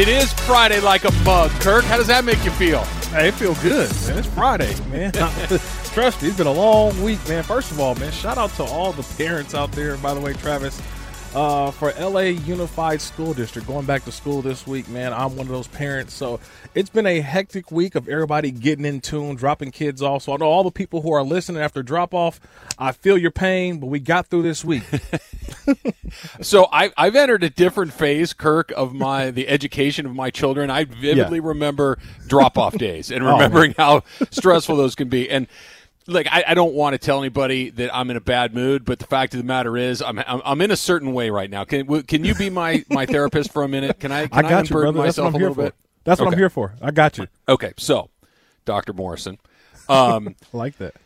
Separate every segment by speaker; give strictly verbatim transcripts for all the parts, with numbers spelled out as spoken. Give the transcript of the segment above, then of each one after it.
Speaker 1: It is Friday like a mug, Kirk. How does that make you feel?
Speaker 2: Hey, it feels good, man. It's Friday, man. Trust me, it's been a long week, man. First of all, man, shout out to all the parents out there, by the way, Travis, uh, for L A Unified School District, going back to school this week, man. I'm one of those parents. So it's been a hectic week of everybody getting in tune, dropping kids off. So I know all the people who are listening after drop off, I feel your pain, but we got through this week.
Speaker 1: So I, I've entered a different phase, Kirk, of my the education of my children. I vividly yeah. remember drop-off days and remembering oh, how stressful those can be. And like, I, I don't want to tell anybody that I'm in a bad mood, but the fact of the matter is, I'm I'm, I'm in a certain way right now. Can can you be my, my therapist for a minute? Can I? Can
Speaker 2: I got
Speaker 1: I
Speaker 2: you, brother.
Speaker 1: myself
Speaker 2: That's what I'm
Speaker 1: a
Speaker 2: here
Speaker 1: little
Speaker 2: for.
Speaker 1: bit?
Speaker 2: That's what
Speaker 1: okay.
Speaker 2: I'm here for. I got you.
Speaker 1: Okay, so Doctor Morrison, um,
Speaker 2: I like that.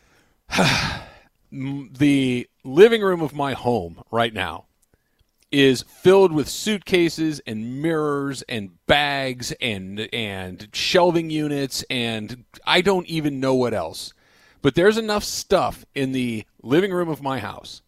Speaker 1: The living room of my home right now is filled with suitcases and mirrors and bags and and shelving units, and I don't even know what else. But there's enough stuff in the living room of my house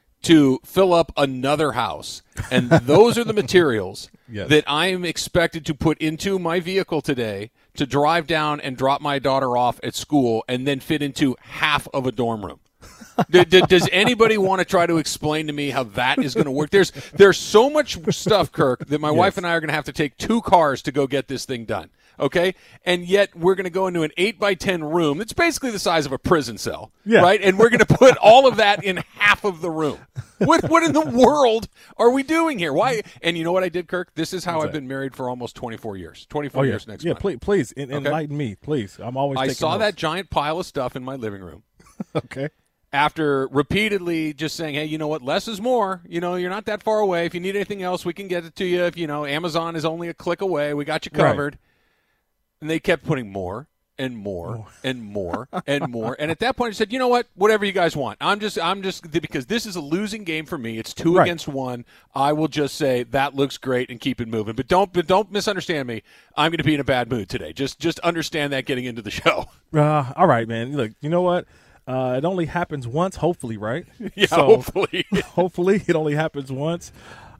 Speaker 1: to fill up another house. And those are the materials yes. that I am expected to put into my vehicle today to drive down and drop my daughter off at school and then fit into half of a dorm room. d- d- does anybody want to try to explain to me how that is going to work? There's there's so much stuff, Kirk, that my yes. wife and I are going to have to take two cars to go get this thing done. Okay, and yet we're going to go into an eight by ten room that's basically the size of a prison cell,
Speaker 2: yeah.
Speaker 1: right? And we're going to put all of that in half of the room. What what in the world are we doing here? Why? And you know what I did, Kirk? This is how
Speaker 2: What's
Speaker 1: I've
Speaker 2: that?
Speaker 1: been married for almost twenty-four years. twenty-four
Speaker 2: oh, yeah.
Speaker 1: years next
Speaker 2: yeah,
Speaker 1: month.
Speaker 2: please, please en-
Speaker 1: okay?
Speaker 2: enlighten me, please. I'm always.
Speaker 1: I
Speaker 2: taking
Speaker 1: saw
Speaker 2: notes.
Speaker 1: that giant pile of stuff in my living room.
Speaker 2: Okay.
Speaker 1: After repeatedly just saying, hey, you know what, less is more. You know, you're not that far away. If you need anything else, we can get it to you. If, you know, Amazon is only a click away. We got you covered. Right. And they kept putting more and more oh. and more and more. And at that point, I said, you know what, whatever you guys want. I'm just, I'm just, because this is a losing game for me. It's two right. against one. I will just say that looks great and keep it moving. But don't, but don't misunderstand me. I'm going to be in a bad mood today. Just, just understand that getting into the show.
Speaker 2: Uh, all right, man. Look, you know what? Uh, it only happens once, hopefully, right?
Speaker 1: Yeah,
Speaker 2: so,
Speaker 1: hopefully.
Speaker 2: hopefully it only happens once.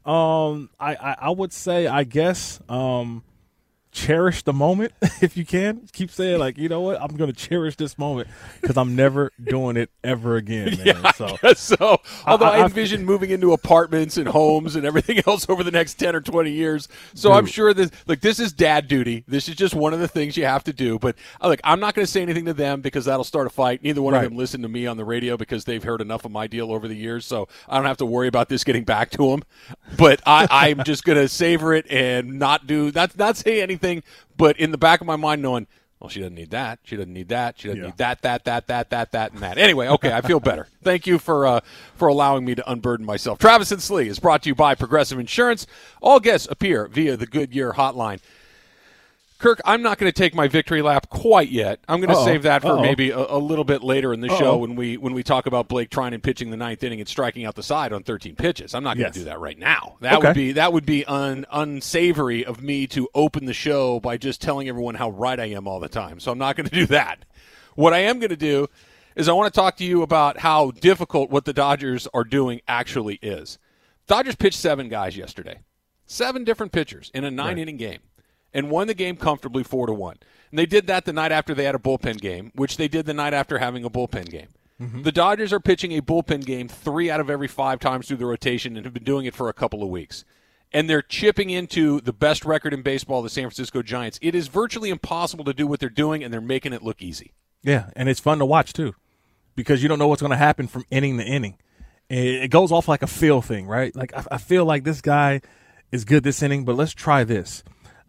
Speaker 2: Um, I, I, I would say, I guess, um, cherish the moment if you can. Keep saying, like, you know what? I'm going to cherish this moment because I'm never doing it ever again, man.
Speaker 1: Yeah,
Speaker 2: so,
Speaker 1: I guess so. Although I,
Speaker 2: I, I
Speaker 1: envision moving into apartments and homes and everything else over the next ten or twenty years. So dude. I'm sure this, like, this is dad duty. This is just one of the things you have to do. But, look, I'm not going to say anything to them because that'll start a fight. Neither one
Speaker 2: right.
Speaker 1: of them listen to me on the radio because they've heard enough of my deal over the years. So I don't have to worry about this getting back to them. But I, I'm just going to savor it and not do, not, not say anything. But in the back of my mind knowing, well, she doesn't need that. She doesn't need that. She doesn't yeah. need that, that, that, that, that, that, and that. Anyway, okay, I feel better. Thank you for uh, for allowing me to unburden myself. Travis and Slee is brought to you by Progressive Insurance. All guests appear via the Goodyear hotline. Kirk, I'm not going to take my victory lap quite yet. I'm going to
Speaker 2: Uh-oh.
Speaker 1: save that for
Speaker 2: Uh-oh.
Speaker 1: maybe a, a little bit later in the
Speaker 2: Uh-oh.
Speaker 1: show when we when we talk about Blake Trinan pitching the ninth inning and striking out the side on thirteen pitches. I'm not going to
Speaker 2: yes.
Speaker 1: do that right now. That
Speaker 2: okay.
Speaker 1: would be that would be un, unsavory of me to open the show by just telling everyone how right I am all the time. So I'm not going to do that. What I am going to do is I want to talk to you about how difficult what the Dodgers are doing actually is. Dodgers pitched seven guys yesterday. Seven different pitchers in a nine-inning right. game. And won the game comfortably four to one. And they did that the night after they had a bullpen game, which they did the night after having a bullpen game. Mm-hmm. The Dodgers are pitching a bullpen game three out of every five times through the rotation and have been doing it for a couple of weeks. And they're chipping into the best record in baseball, the San Francisco Giants. It is virtually impossible to do what they're doing, and they're making it look easy.
Speaker 2: Yeah, and it's fun to watch, too, because you don't know what's going to happen from inning to inning. It goes off like a feel thing, right? Like, I feel like this guy is good this inning, but let's try this.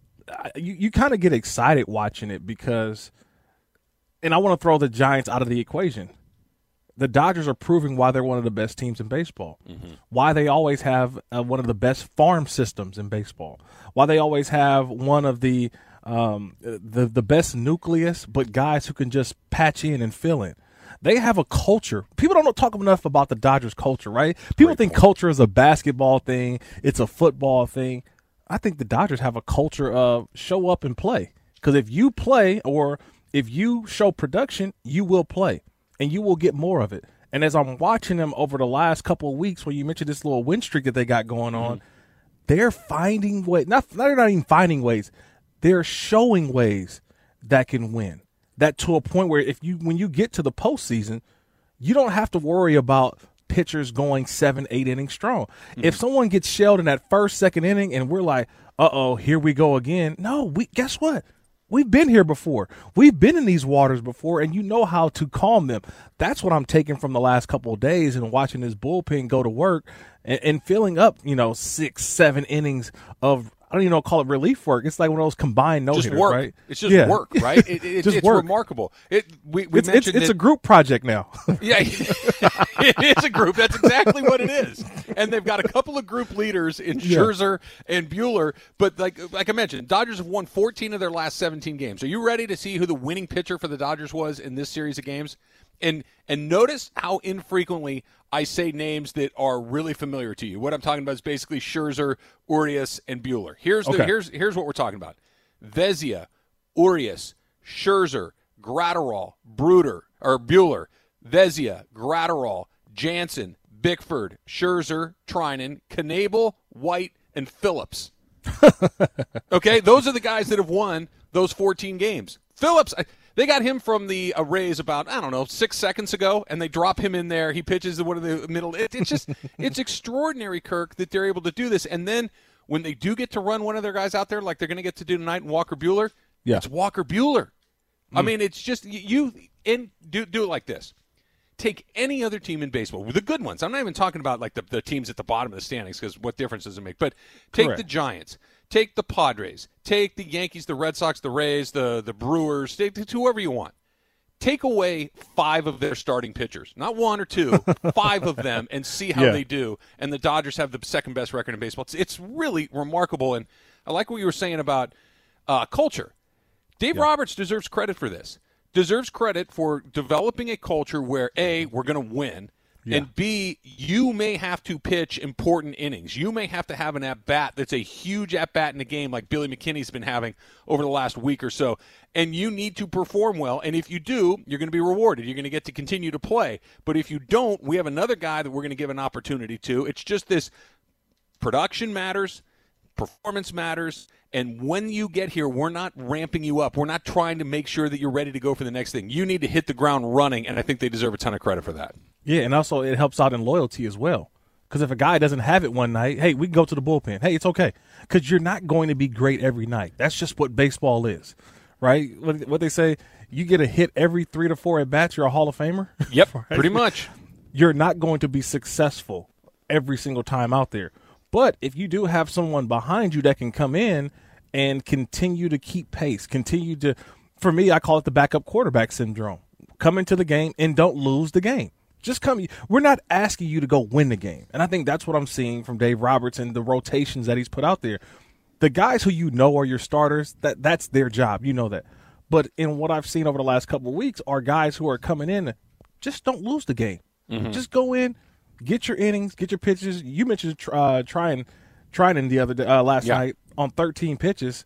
Speaker 2: You, you kind of get excited watching it because, and I want to throw the Giants out of the equation. The Dodgers are proving why they're one of the best teams in baseball, mm-hmm. why they always have uh, one of the best farm systems in baseball, why they always have one of the um, the the best nucleus, but guys who can just patch in and fill in. They have a culture. People don't talk enough about the Dodgers culture, right? People Great think point. Culture is a basketball thing. It's a football thing. I think the Dodgers have a culture of show up and play. Because if you play or if you show production, you will play and you will get more of it. And as I'm watching them over the last couple of weeks where you mentioned this little win streak that they got going on, mm-hmm. they're finding ways. Not they're not even finding ways. They're showing ways that can win. That to a point where if you when you get to the postseason, you don't have to worry about pitchers going seven, eight innings strong. Mm-hmm. If someone gets shelled in that first, second inning, and we're like, "Uh oh, here we go again." No, we guess what? We've been here before. We've been in these waters before, and you know how to calm them. That's what I'm taking from the last couple of days and watching this bullpen go to work and, and filling up, you know, six, seven innings of, I don't even know, call it relief work. It's like one of those combined no-hitters,
Speaker 1: just work.
Speaker 2: right?
Speaker 1: It's just
Speaker 2: yeah.
Speaker 1: work, right? It, it,
Speaker 2: just
Speaker 1: it's
Speaker 2: work.
Speaker 1: remarkable. It, we, we
Speaker 2: it's
Speaker 1: mentioned
Speaker 2: it's, it's
Speaker 1: it,
Speaker 2: a group project now.
Speaker 1: Yeah, it is a group. That's exactly what it is. And they've got a couple of group leaders in Scherzer yeah. and Buehler. But like like I mentioned, Dodgers have won fourteen of their last seventeen games. Are you ready to see who the winning pitcher for the Dodgers was in this series of games? And and notice how infrequently I say names that are really familiar to you. What I'm talking about is basically Scherzer, Urias, and Buehler. Here's the
Speaker 2: okay.
Speaker 1: here's here's what we're talking about: Vezina, Urias, Scherzer, Gratterall, Bruder or Buehler, Vezina, Gratterall, Jansen, Bickford, Scherzer, Trinan, Knebel, White, and Phillips. Okay, those are the guys that have won those fourteen games. Phillips, they got him from the uh, Rays about, I don't know, six seconds ago, and they drop him in there. He pitches in one of the middle. It, it's just, it's extraordinary, Kirk, that they're able to do this. And then when they do get to run one of their guys out there, like they're going to get to do tonight in Walker Buehler,
Speaker 2: yeah.
Speaker 1: it's Walker Buehler. Mm. I mean, it's just, you, and do, do it like this. Take any other team in baseball, the good ones. I'm not even talking about like the, the teams at the bottom of the standings because what difference does it make? But take
Speaker 2: Correct.
Speaker 1: the Giants, take the Padres, take the Yankees, the Red Sox, the Rays, the the Brewers, take whoever you want. Take away five of their starting pitchers, not one or two, five of them, and see how
Speaker 2: yeah.
Speaker 1: they do. And the Dodgers have the second best record in baseball. It's, it's really remarkable, and I like what you were saying about uh, culture. Dave yeah. Roberts deserves credit for this. Deserves credit for developing a culture where, A, we're going to win, yeah. and B, you may have to pitch important innings. You may have to have an at-bat that's a huge at-bat in the game like Billy McKinney's been having over the last week or so, and you need to perform well. And if you do, you're going to be rewarded. You're going to get to continue to play. But if you don't, we have another guy that we're going to give an opportunity to. It's just this production matters, performance matters, and when you get here, we're not ramping you up. We're not trying to make sure that you're ready to go for the next thing. You need to hit the ground running, and I think they deserve a ton of credit for that.
Speaker 2: Yeah, and also it helps out in loyalty as well. Because if a guy doesn't have it one night, hey, we can go to the bullpen. Hey, it's okay. Because you're not going to be great every night. That's just what baseball is, right? What, what they say, you get a hit every three to four at-bats, you're a Hall of Famer?
Speaker 1: Yep,
Speaker 2: right?
Speaker 1: Pretty much.
Speaker 2: You're not going to be successful every single time out there. But if you do have someone behind you that can come in and continue to keep pace, continue to, for me, I call it the backup quarterback syndrome. Come into the game and don't lose the game. Just come. We're not asking you to go win the game. And I think that's what I'm seeing from Dave Roberts and the rotations that he's put out there. The guys who you know are your starters, that that's their job. You know that. But in what I've seen over the last couple of weeks are guys who are coming in, just don't lose the game. Mm-hmm. Just go in. Get your innings, get your pitches. You mentioned uh, trying, trying the other day, uh, last yeah. night on thirteen pitches.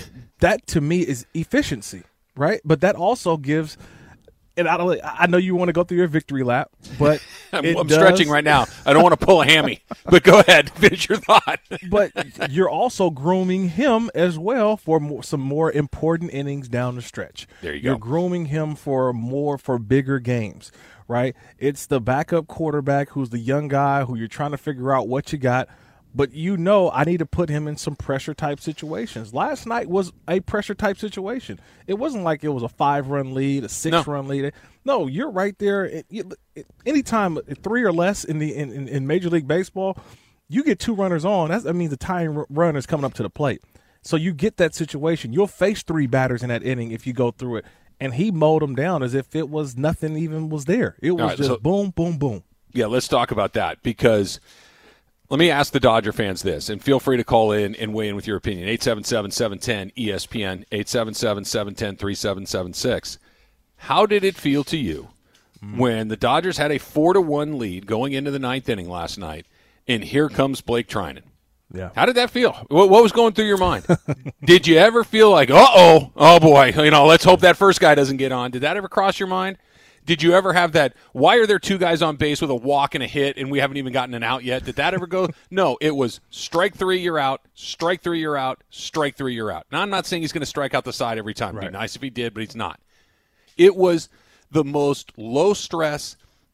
Speaker 2: That to me is efficiency, right? But that also gives. And I don't. I know you want to go through your victory lap, but
Speaker 1: I'm, I'm stretching right now. I don't want to pull a hammy, but go ahead, finish your thought.
Speaker 2: But you're also grooming him as well for more, some more important innings down the stretch.
Speaker 1: There you go.
Speaker 2: You're grooming him for more for bigger games. Right? It's the backup quarterback who's the young guy who you're trying to figure out what you got, but you know I need to put him in some pressure-type situations. Last night was a pressure-type situation. It wasn't like it was a five-run lead, a six-run no. lead. No, you're right there. It, it, it, anytime three or less in the in, in, in Major League Baseball, you get two runners on. That's, that means the tying run is coming up to the plate. So you get that situation. You'll face three batters in that inning if you go through it. And he mowed them down as if it was nothing even was there. It was right, just so, boom, boom, boom.
Speaker 1: Yeah, let's talk about that because let me ask the Dodger fans this, and feel free to call in and weigh in with your opinion. eight seven seven, seven one zero, E S P N, eight seven seven, seven one zero, three seven seven six. How did it feel to you mm. when the Dodgers had a four to one lead going into the ninth inning last night, and here comes Blake Trinan?
Speaker 2: Yeah.
Speaker 1: How did that feel? What, what was going through your mind? Did you ever feel like, uh-oh, oh, boy, you know, let's hope that first guy doesn't get on? Did that ever cross your mind? Did you ever have that, why are there two guys on base with a walk and a hit and we haven't even gotten an out yet? Did that ever go? No, it was strike three, you're out, strike three, you're out, strike three, you're out. Now, I'm not saying he's going to strike out the side every time. It'd
Speaker 2: right.
Speaker 1: be nice if he did, but he's not. It was the most low-stress,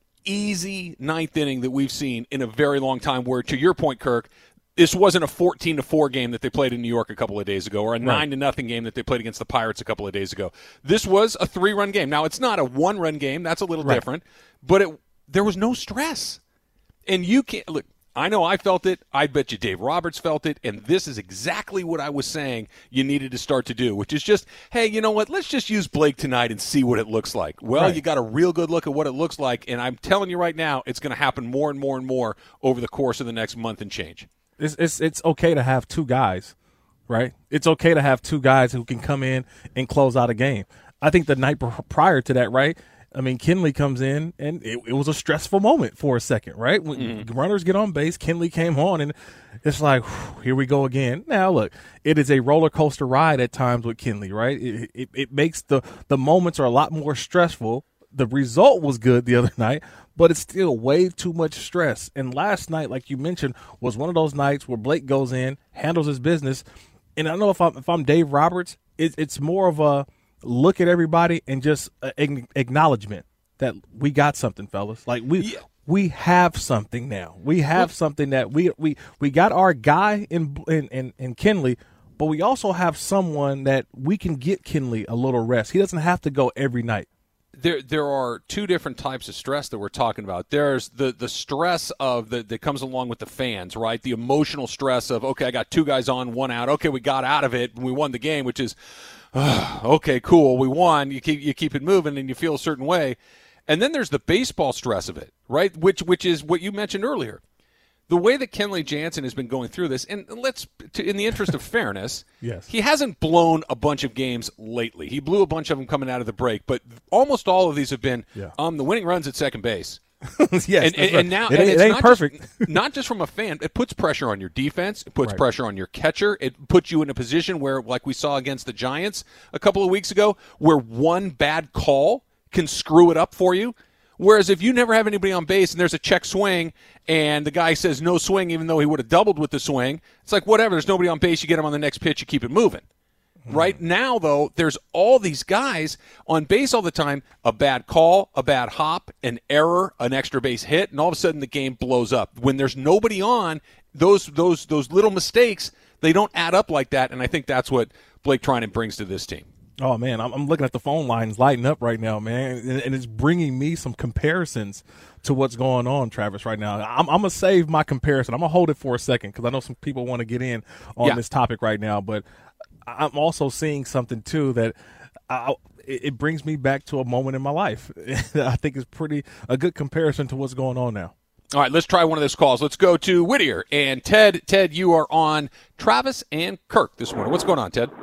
Speaker 1: easy ninth inning that we've seen in a very long time where, to your point, Kirk, this wasn't a fourteen to four game that they played in New York a couple of days ago or a nine to nothing game that they played against the Pirates a couple of days ago. This was a three-run game. Now, it's not a one-run game. That's a little
Speaker 2: right.
Speaker 1: different. But it, there was no stress. And you can't – look, I know I felt it. I bet you Dave Roberts felt it. And this is exactly what I was saying you needed to start to do, which is just, hey, you know what? Let's just use Blake tonight and see what it looks like. Well,
Speaker 2: right.
Speaker 1: you got a real good look at what it looks like. And I'm telling you right now, it's going to happen more and more and more over the course of the next month and change.
Speaker 2: It's, it's it's okay to have two guys, right? It's okay to have two guys who can come in and close out a game. I think the night prior to that, right? I mean, Kenley comes in, and it, it was a stressful moment for a second, right? When mm-hmm. runners get on base, Kenley came on, and it's like, whew, here we go again. Now, look, it is a roller coaster ride at times with Kenley, right? It, it, it makes the, the moments are a lot more stressful. The result was good the other night, but it's still way too much stress. And last night, like you mentioned, was one of those nights where Blake goes in, handles his business. And I don't know if I'm, if I'm Dave Roberts, it, it's more of a look at everybody and just an acknowledgement that we got something, fellas. Like we yeah. we have something now. We have well, something that we we we got our guy in in in, in Kenley, but we also have someone that we can get Kenley a little rest. He doesn't have to go every night.
Speaker 1: There, there are two different types of stress that we're talking about. There's the, the stress of the, that comes along with the fans, right? The emotional stress of, okay, I got two guys on, one out. Okay, we got out of it and we won the game, which is, uh, okay, cool, we won. You keep you keep it moving and you feel a certain way. And then there's the baseball stress of it, right? Which which is what you mentioned earlier. The way that Kenley Jansen has been going through this, and let's, to, in the interest of fairness,
Speaker 2: yes.
Speaker 1: he hasn't blown a bunch of games lately. He blew a bunch of them coming out of the break, but almost all of these have been
Speaker 2: yeah.
Speaker 1: um, the winning runs at second base.
Speaker 2: yes,
Speaker 1: and, and,
Speaker 2: right.
Speaker 1: and now
Speaker 2: it,
Speaker 1: and
Speaker 2: it
Speaker 1: it's
Speaker 2: ain't
Speaker 1: not
Speaker 2: perfect.
Speaker 1: Just, not just from a fan. It puts pressure on your defense. It puts
Speaker 2: right.
Speaker 1: pressure on your catcher. It puts you in a position where, like we saw against the Giants a couple of weeks ago, where one bad call can screw it up for you. Whereas if you never have anybody on base and there's a check swing and the guy says no swing even though he would have doubled with the swing, it's like whatever. There's nobody on base. You get him on the next pitch. You keep it moving. Mm. Right now, though, there's all these guys on base all the time. A bad call, a bad hop, an error, an extra base hit, and all of a sudden the game blows up. When there's nobody on, those those those little mistakes, they don't add up like that, and I think that's what Blake Treinen brings to this team.
Speaker 2: Oh, man, I'm, I'm looking at the phone lines lighting up right now, man, and, and it's bringing me some comparisons to what's going on, Travis, right now. I'm, I'm going to save my comparison. I'm going to hold it for a second because I know some people want to get in on
Speaker 1: yeah.
Speaker 2: this topic right now, but I'm also seeing something, too, that I, it, it brings me back to a moment in my life. I think it's pretty a good comparison to what's going on now.
Speaker 1: All right, let's try one of those calls. Let's go to Whittier and Ted. Ted, you are on Travis and Kirk this morning. What's going on, Ted?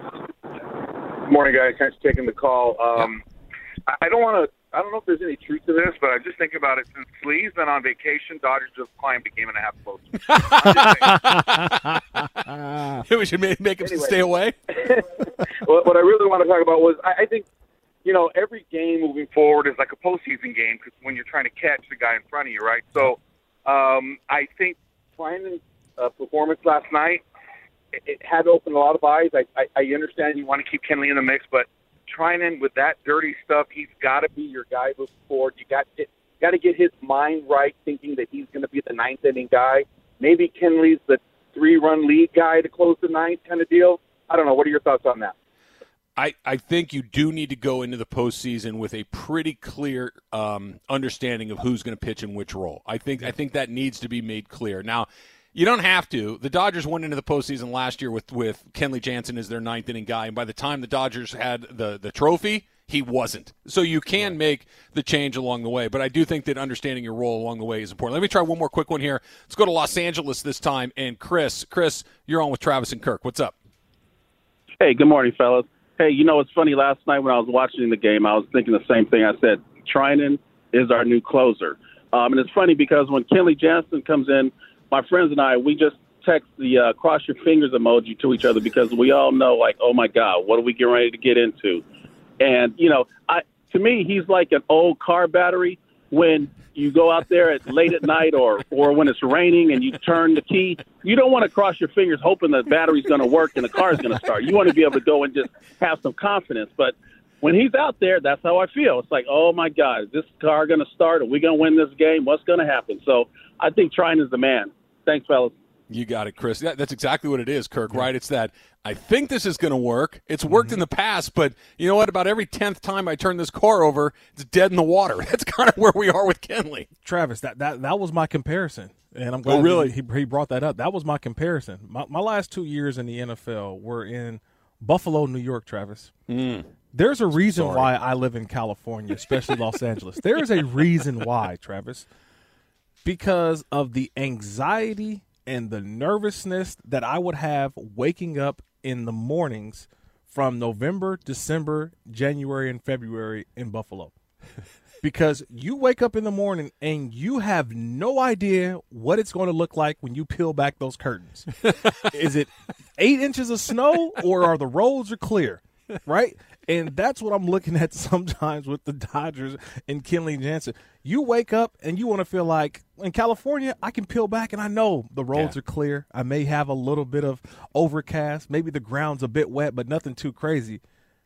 Speaker 3: Morning, guys. Thanks for taking the call. Um, yeah. I don't want to. I don't know if there's any truth to this, but I just think about it. Since Slee's been on vacation, Dodgers just climbed a game and a half closer.
Speaker 1: We should make, make him
Speaker 3: anyway.
Speaker 1: stay away.
Speaker 3: Well, what I really want to talk about was I, I think you know every game moving forward is like a postseason game because when you're trying to catch the guy in front of you, right? So um, I think Treinen's uh, performance last night. It had to open a lot of eyes. I, I, I understand you want to keep Kenley in the mix, but Treinen with that dirty stuff, he's got to be your guy moving forward. You got to, got to get his mind right, thinking that he's going to be the ninth inning guy. Maybe Kenley's the three-run lead guy to close the ninth kind of deal. I don't know. What are your thoughts on that?
Speaker 1: I, I think you do need to go into the postseason with a pretty clear um, understanding of who's going to pitch in which role. I think I think that needs to be made clear. Now, you don't have to. The Dodgers went into the postseason last year with, with Kenley Jansen as their ninth inning guy, and by the time the Dodgers had the, the trophy, he wasn't. So you can make the change along the way, but I do think that understanding your role along the way is important. Let me try one more quick one here. Let's go to Los Angeles this time, and Chris. Chris, you're on with Travis and Kirk. What's up?
Speaker 4: Hey, good morning, fellas. Hey, you know, it's funny. Last night when I was watching the game, I was thinking the same thing. I said, Treinen is our new closer. Um, and it's funny because when Kenley Jansen comes in, my friends and I, we just text the uh, cross your fingers emoji to each other because we all know, like, oh, my God, what are we getting ready to get into? And, you know, I to me, he's like an old car battery when you go out there at late at night or, or when it's raining and you turn the key. You don't want to cross your fingers hoping the battery's going to work and the car's going to start. You want to be able to go and just have some confidence. But when he's out there, that's how I feel. It's like, oh, my God, is this car going to start? Are we going to win this game? What's going to happen? So I think Treinen is the man. Thanks, fellas.
Speaker 1: You got it, Chris. That, that's exactly what it is, Kirk, right? It's that I think this is going to work. It's worked mm-hmm. in the past, but you know what? About every tenth time I turn this car over, it's dead in the water. That's kind of where we are with Kenley.
Speaker 2: Travis, that, that, that was my comparison, and I'm glad
Speaker 1: oh, really?
Speaker 2: he, he brought that up. That was my comparison. My, my last two years in the N F L were in Buffalo, New York, Travis.
Speaker 1: Mm.
Speaker 2: There's a reason
Speaker 1: Sorry.
Speaker 2: why I live in California, especially Los Angeles. There is a reason why, Travis, because of the anxiety and the nervousness that I would have waking up in the mornings from November, December, January, and February in Buffalo. Because you wake up in the morning and you have no idea what it's going to look like when you peel back those curtains. Is it eight inches of snow or are the roads are clear, right? And that's what I'm looking at sometimes with the Dodgers and Kenley Jansen. You wake up and you want to feel like, in California, I can peel back and I know the roads yeah. are clear. I may have a little bit of overcast. Maybe the ground's a bit wet, but nothing too crazy.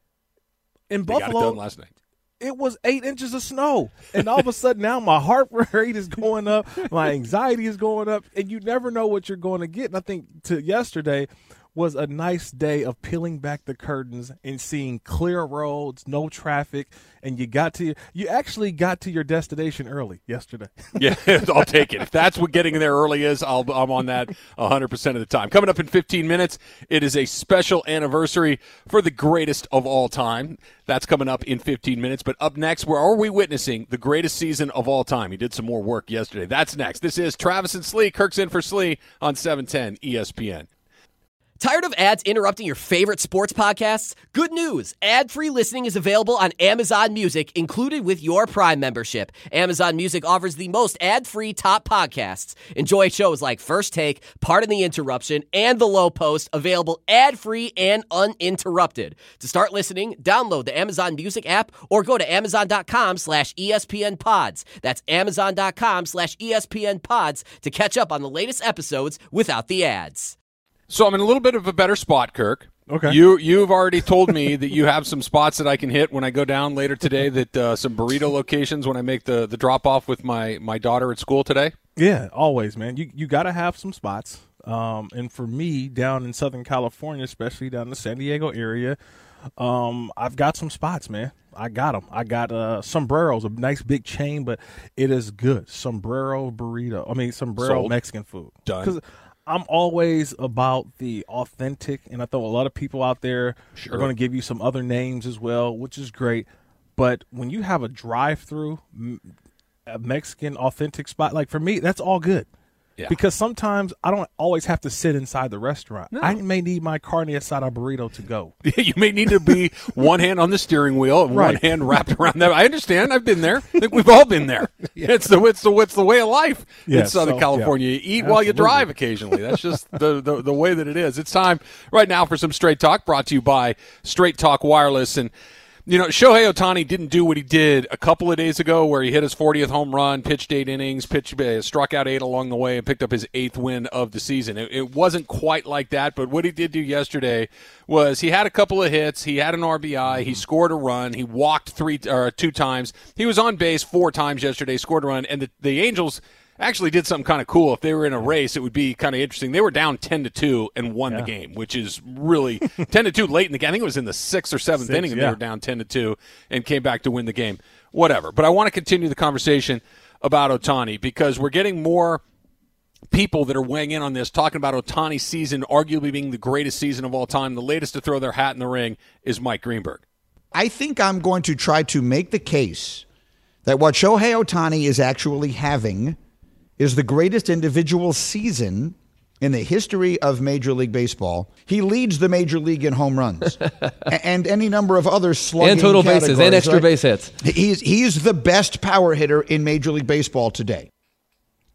Speaker 2: In
Speaker 1: they
Speaker 2: Buffalo,
Speaker 1: got it done last night.
Speaker 2: It was eight inches of snow. And all of a sudden now my heart rate is going up. My anxiety is going up. And you never know what you're going to get. And I think to yesterday was a nice day of peeling back the curtains and seeing clear roads, no traffic, and you got to you actually got to your destination early yesterday.
Speaker 1: Yeah, I'll take it. If that's what getting there early is, I'll, I'm on that one hundred percent of the time. Coming up in fifteen minutes, it is a special anniversary for the greatest of all time. That's coming up in fifteen minutes. But up next, where are we witnessing the greatest season of all time? He did some more work yesterday. That's next. This is Travis and Slee. Kirk's in for Slee on seven ten E S P N.
Speaker 5: Tired of ads interrupting your favorite sports podcasts? Good news! Ad-free listening is available on Amazon Music, included with your Prime membership. Amazon Music offers the most ad-free top podcasts. Enjoy shows like First Take, Pardon the Interruption, and The Low Post, available ad-free and uninterrupted. To start listening, download the Amazon Music app or go to amazon.com slash ESPN pods. That's amazon.com slash ESPN pods to catch up on the latest episodes without the ads.
Speaker 1: So I'm in a little bit of a better spot, Kirk.
Speaker 2: Okay.
Speaker 1: You, you've already told me that you have some spots that I can hit when I go down later today, that uh, some burrito locations when I make the, the drop-off with my, my daughter at school today.
Speaker 2: Yeah, always, man. You you got to have some spots. Um, and for me, down in Southern California, especially down in the San Diego area, um, I've got some spots, man. I got them. I got uh, Sombreros, a nice big chain, but it is good. Sombrero burrito. I mean, Sombrero
Speaker 1: Sold.
Speaker 2: Mexican food.
Speaker 1: Done.
Speaker 2: I'm always about the authentic, and I thought a lot of people out there
Speaker 1: Sure.
Speaker 2: are going to give you some other names as well, which is great. But when you have a drive-through, a Mexican authentic spot, like for me, that's all good.
Speaker 1: Yeah.
Speaker 2: Because sometimes I don't always have to sit inside the restaurant.
Speaker 1: No.
Speaker 2: I may need my carne asada burrito to go.
Speaker 1: You may need to be one hand on the steering wheel and
Speaker 2: Right.
Speaker 1: one hand wrapped around that. I understand. I've been there. I think we've all been there. Yeah. It's the it's the it's the way of life
Speaker 2: Yeah,
Speaker 1: in Southern
Speaker 2: so,
Speaker 1: California.
Speaker 2: yeah.
Speaker 1: You eat while you
Speaker 2: Absolutely.
Speaker 1: drive occasionally. That's just the, the the way that it is. It's time right now for some Straight Talk, brought to you by Straight Talk Wireless. And you know, Shohei Ohtani didn't do what he did a couple of days ago where he hit his fortieth home run, pitched eight innings, pitched, uh, struck out eight along the way, and picked up his eighth win of the season. It, it wasn't quite like that, but what he did do yesterday was he had a couple of hits, he had an R B I, he scored a run, he walked three or two times. He was on base four times yesterday, scored a run, and the, the Angels actually did something kind of cool. If they were in a race, it would be kind of interesting. They were down ten to two and won
Speaker 2: Yeah.
Speaker 1: the game, which is really ten to two late in the game. I think it was in the sixth or seventh
Speaker 2: Six,
Speaker 1: inning, and
Speaker 2: yeah.
Speaker 1: they were down ten to two and came back to win the game. Whatever. But I want to continue the conversation about Ohtani because we're getting more people that are weighing in on this, talking about Ohtani's season arguably being the greatest season of all time. The latest to throw their hat in the ring is Mike Greenberg.
Speaker 6: I think I'm going to try to make the case that what Shohei Ohtani is actually having is the greatest individual season in the history of Major League Baseball. He leads the Major League in home runs and any number of other slugging
Speaker 7: and total bases and extra
Speaker 6: right?
Speaker 7: base hits.
Speaker 6: He's he's the best power hitter in Major League Baseball today.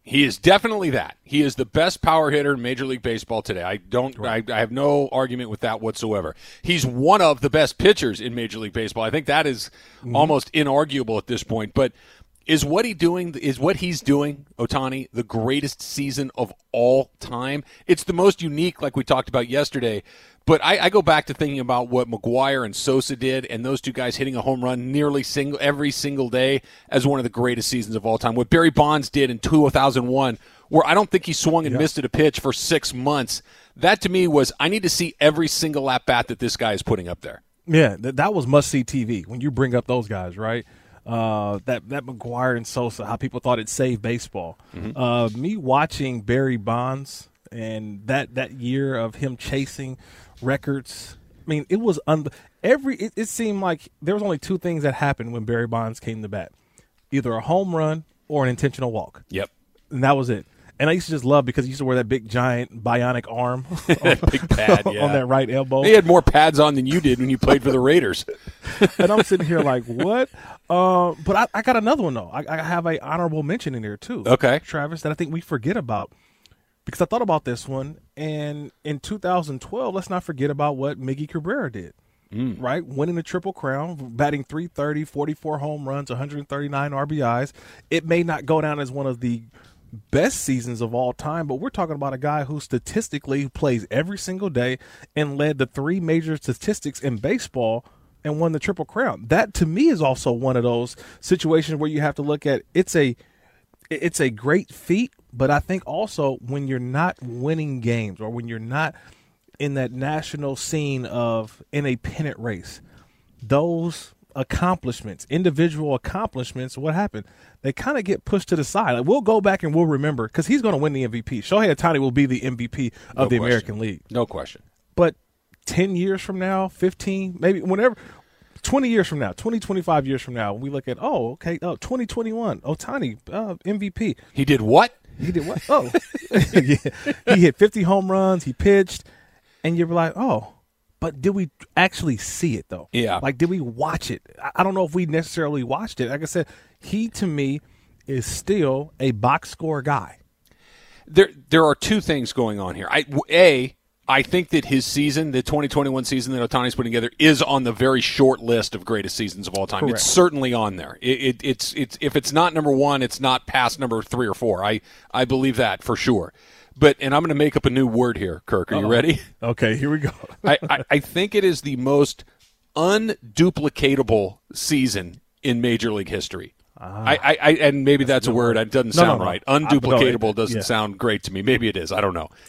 Speaker 1: He is definitely that. He is the best power hitter in Major League Baseball today. I don't. Right. I, I have no argument with that whatsoever. He's one of the best pitchers in Major League Baseball. I think that is mm-hmm. almost inarguable at this point. But is what he doing? Is what he's doing, Ohtani, the greatest season of all time? It's the most unique, like we talked about yesterday. But I, I go back to thinking about what McGwire and Sosa did, and those two guys hitting a home run nearly single every single day as one of the greatest seasons of all time. What Barry Bonds did in two thousand one, where I don't think he swung and yeah. missed at a pitch for six months. That to me was, I need to see every single at bat that this guy is putting up there.
Speaker 2: Yeah, that, that was must-see T V when you bring up those guys, right? Uh, that that McGwire and Sosa, how people thought it saved baseball. Mm-hmm. Uh, me watching Barry Bonds and that that year of him chasing records. I mean, it was un- every. It, it seemed like there was only two things that happened when Barry Bonds came to bat: either a home run or an intentional walk.
Speaker 1: Yep,
Speaker 2: and that was it. And I used to just love because he used to wear that big giant bionic arm,
Speaker 1: on, big pad yeah.
Speaker 2: on that right elbow.
Speaker 1: He had more pads on than you did when you played for the Raiders.
Speaker 2: And I'm sitting here like, what? Uh, but I, I got another one though. I, I have a honorable mention in there too.
Speaker 1: Okay,
Speaker 2: Travis, that I think we forget about. Because I thought about this one, and in two thousand twelve, let's not forget about what Miggy Cabrera did, mm. right? Winning the Triple Crown, batting three thirty, forty-four home runs, one hundred thirty-nine R B Is. It may not go down as one of the best seasons of all time, but we're talking about a guy who statistically plays every single day and led the three major statistics in baseball and won the Triple Crown. That, to me, is also one of those situations where you have to look at it's a it's a great feat. But I think also when you're not winning games or when you're not in that national scene of in a pennant race, those accomplishments, individual accomplishments, what happened? They kind of get pushed to the side. Like, we'll go back and we'll remember because he's going to win the M V P. Shohei Ohtani will be the M V P of
Speaker 1: no
Speaker 2: the
Speaker 1: question.
Speaker 2: American League.
Speaker 1: No question.
Speaker 2: But ten years from now, fifteen, maybe whenever – twenty years from now, twenty, twenty-five years from now, when we look at, oh, okay, oh, twenty twenty-one, Ohtani, uh, M V P.
Speaker 1: He did what?
Speaker 2: He did what? Oh, yeah. He hit fifty home runs. He pitched, and you're like, oh, but did we actually see it though?
Speaker 1: Yeah.
Speaker 2: Like, did we watch it? I don't know if we necessarily watched it. Like I said, he to me is still a box score guy.
Speaker 1: There, there are two things going on here. I, a, I think that his season, the twenty twenty-one season that Ohtani's putting together, is on the very short list of greatest seasons of all time.
Speaker 2: Correct.
Speaker 1: It's certainly on there. It, it, it's, it's, if it's not number one, it's not past number three or four. I, I believe that for sure. But, and I'm going to make up a new word here, Kirk. Are Uh-oh. you ready?
Speaker 2: Okay, here we go.
Speaker 1: I, I, I think it is the most unduplicatable season in Major League history. Ah, I, I, and maybe that's, that's a word. It doesn't no, sound no, no. right. Unduplicatable no, it, doesn't yeah. sound great to me. Maybe it is. I don't know.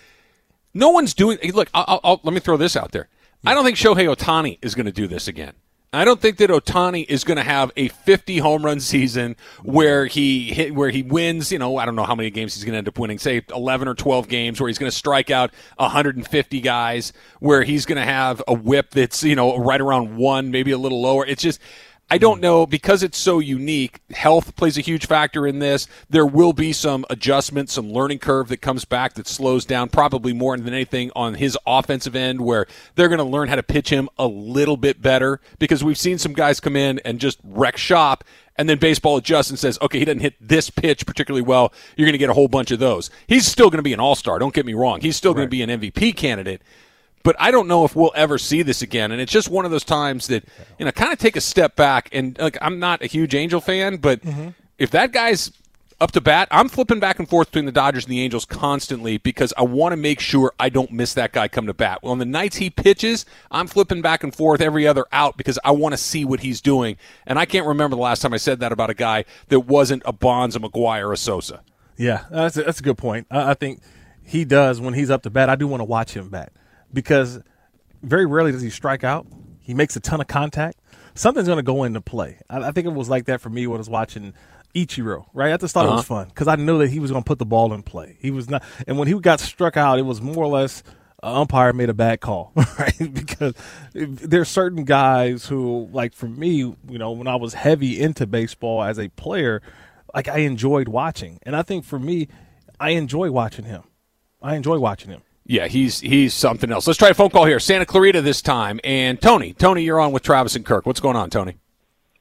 Speaker 1: No one's doing – look, I'll, I'll, let me throw this out there. I don't think Shohei Ohtani is going to do this again. I don't think that Ohtani is going to have a fifty home run season where he hit, where he wins, you know, I don't know how many games he's going to end up winning, say eleven or twelve games where he's going to strike out one hundred fifty guys, where he's going to have a whip that's, you know, right around one, maybe a little lower. It's just – I don't know, because it's so unique, health plays a huge factor in this. There will be some adjustment, some learning curve that comes back that slows down probably more than anything on his offensive end, where they're going to learn how to pitch him a little bit better, because we've seen some guys come in and just wreck shop, and then baseball adjusts and says, okay, he doesn't hit this pitch particularly well, you're going to get a whole bunch of those. He's still going to be an all-star, don't get me wrong. He's still right. going to be an M V P candidate. But I don't know if we'll ever see this again. And it's just one of those times that, you know, kind of take a step back. And, like, I'm not a huge Angel fan, but mm-hmm. if that guy's up to bat, I'm flipping back and forth between the Dodgers and the Angels constantly because I want to make sure I don't miss that guy come to bat. Well, on the nights he pitches, I'm flipping back and forth every other out because I want to see what he's doing. And I can't remember the last time I said that about a guy that wasn't a Bonds, a McGwire, a Sosa.
Speaker 2: Yeah, that's a, that's a good point. I, I think he does, when he's up to bat, I do want to watch him bat. Because very rarely does he strike out. He makes a ton of contact. Something's going to go into play. I, I think it was like that for me when I was watching Ichiro, right? I just thought uh-huh. it was fun because I knew that he was going to put the ball in play. He was not, and when he got struck out, it was more or less an umpire made a bad call, right? Because there's certain guys who, like for me, you know, when I was heavy into baseball as a player, like I enjoyed watching. And I think for me, I enjoy watching him. I enjoy watching him.
Speaker 1: Yeah, he's he's something else. Let's try a phone call here. Santa Clarita this time. And Tony. Tony, you're on with Travis and Kirk. What's going on, Tony?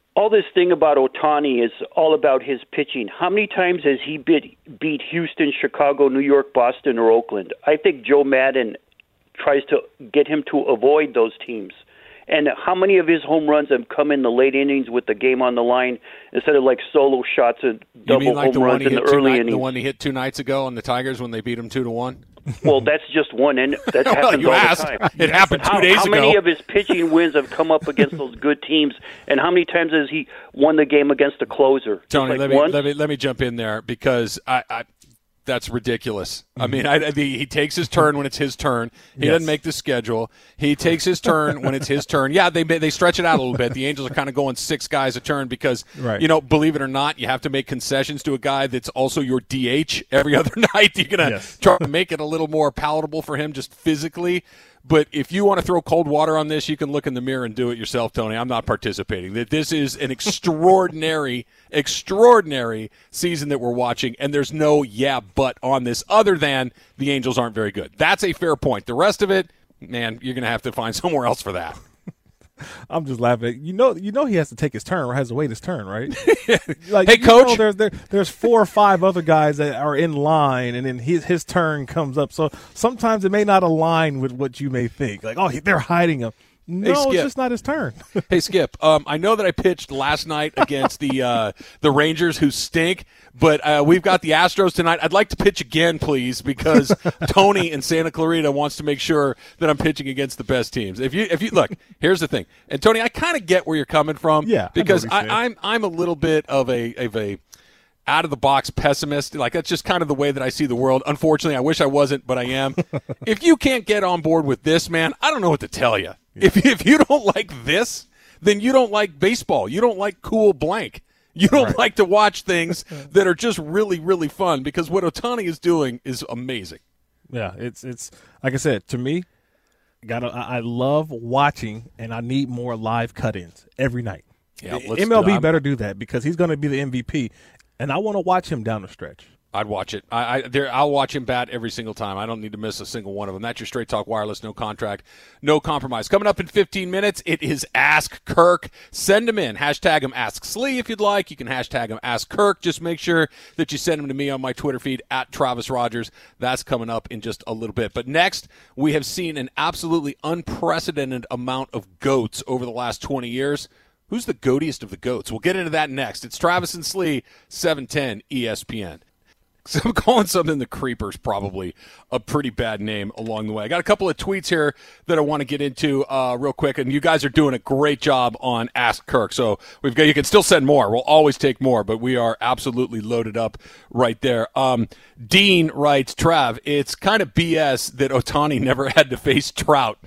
Speaker 7: all this thing about Ohtani is all about his pitching. How many times has he beat, beat Houston, Chicago, New York, Boston, or Oakland? I think Joe Madden tries to get him to avoid those teams. And how many of his home runs have come in the late innings with the game on the line instead of like solo shots and double
Speaker 1: you mean like
Speaker 7: home
Speaker 1: the one
Speaker 7: runs
Speaker 1: he
Speaker 7: in
Speaker 1: hit
Speaker 7: the
Speaker 1: two
Speaker 7: early
Speaker 1: night,
Speaker 7: innings?
Speaker 1: The one he hit two nights ago on the Tigers when they beat him two to one.
Speaker 7: Well, that's just one, and that
Speaker 1: Well,
Speaker 7: happens
Speaker 1: you
Speaker 7: all
Speaker 1: asked.
Speaker 7: the time.
Speaker 1: It happened
Speaker 7: But
Speaker 1: two
Speaker 7: how,
Speaker 1: days
Speaker 7: how
Speaker 1: ago.
Speaker 7: many of his pitching wins have come up against those good teams, and how many times has he won the game against a closer? Just
Speaker 1: Tony,
Speaker 7: like
Speaker 1: let me
Speaker 7: once?
Speaker 1: let me let me jump in there because I. I That's ridiculous. I mean, I, I, he takes his turn when it's his turn. He
Speaker 2: Yes.
Speaker 1: doesn't make the schedule. He takes his turn when it's his turn. Yeah, they they stretch it out a little bit. The Angels are kind of going six guys a turn because,
Speaker 2: Right.
Speaker 1: you know, believe it or not, you have to make concessions to a guy that's also your D H every other night. You're going to
Speaker 2: Yes.
Speaker 1: try to make it a little more palatable for him just physically. But if you want to throw cold water on this, you can look in the mirror and do it yourself, Tony. I'm not participating. That this is an extraordinary, extraordinary season that we're watching, and there's no yeah but on this other than the Angels aren't very good. That's a fair point. The rest of it, man, you're going to have to find somewhere else for that.
Speaker 2: I'm just laughing. You know, you know he has to take his turn or has to wait his turn, right? Like,
Speaker 1: Hey,
Speaker 2: you
Speaker 1: coach.
Speaker 2: know there's there, there's four or five other guys that are in line, and then his his turn comes up. So sometimes it may not align with what you may think. Like, oh, he- they're hiding him. No,
Speaker 1: Skip.
Speaker 2: it's just not his turn.
Speaker 1: Hey, Skip, um, I know that I pitched last night against the uh, the Rangers, who stink, but uh, we've got the Astros tonight. I'd like to pitch again, please, because Tony in Santa Clarita wants to make sure that I'm pitching against the best teams. If you if you look, here's the thing, and Tony, I kind of get where you're coming from,
Speaker 2: Yeah, I know
Speaker 1: because
Speaker 2: what you're saying.
Speaker 1: I, I'm I'm a little bit of a of a out of the box pessimist. Like, that's just kind of the way that I see the world. Unfortunately, I wish I wasn't, but I am. If you can't get on board with this, man, I don't know what to tell you. If if you don't like this, then you don't like baseball. You don't like cool blank. You don't
Speaker 2: Right.
Speaker 1: like to watch things that are just really, really fun, because what Ohtani is doing is amazing.
Speaker 2: Yeah, it's it's like I said, to me, got I I love watching, and I need more live cut-ins every night.
Speaker 1: Yeah,
Speaker 2: The
Speaker 1: let's
Speaker 2: M L B
Speaker 1: do- I'm-
Speaker 2: better do that because he's going to be the M V P, and I want to watch him down the stretch.
Speaker 1: I'd watch it. I, I there. I'll watch him bat every single time. I don't need to miss a single one of them. That's your Straight Talk Wireless, no contract, no compromise. Coming up in fifteen minutes, it is Ask Kirk. Send him in. Hashtag him Ask Slee if you'd like. You can hashtag him Ask Kirk. Just make sure that you send him to me on my Twitter feed at Travis Rogers. That's coming up in just a little bit. But next, we have seen an absolutely unprecedented amount of goats over the last twenty years. Who's the goatiest of the goats? We'll get into that next. It's Travis and Slee, seven ten E S P N. So I'm calling something the Creepers probably a pretty bad name along the way. I got a couple of tweets here that I want to get into uh, real quick, and you guys are doing a great job on Ask Kirk. So we've got you can still send more. We'll always take more, but we are absolutely loaded up right there. Um, Dean writes, Trav, it's kind of B S that Ohtani never had to face Trout.